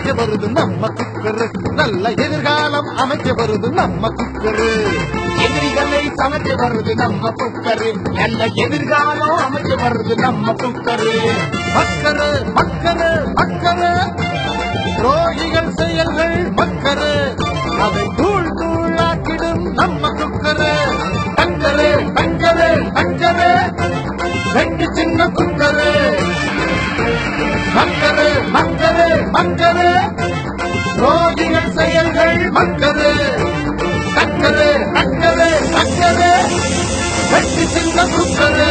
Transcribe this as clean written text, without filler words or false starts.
அமைக்க வருது நம்ம குக்கரு, நல்ல எதிர்காலம் அமைக்க வருது நம்ம குக்கரு. எதிரிகளை சமைக்க வருது நம்ம குக்கரு, நல்ல எதிர்காலம் அமைக்க வருது நம்ம குக்கரு. மக்கரு மக்கரு மக்கரு, துரோகிகள் செயல்கள் மக்கரு, அதை தூள் தூளாக்கிடும் நம்ம குக்கரு. டக்கரு டக்கரு டக்கரு, ரெண்டு சின்ன குக்கரு. மக்கரு மக்கரு மக்கரு, துரோகிகள் செயல்கள் மக்கரு. டக்கரு டக்கரு டக்கரு, ரெண்டு சின்ன குக்கரு.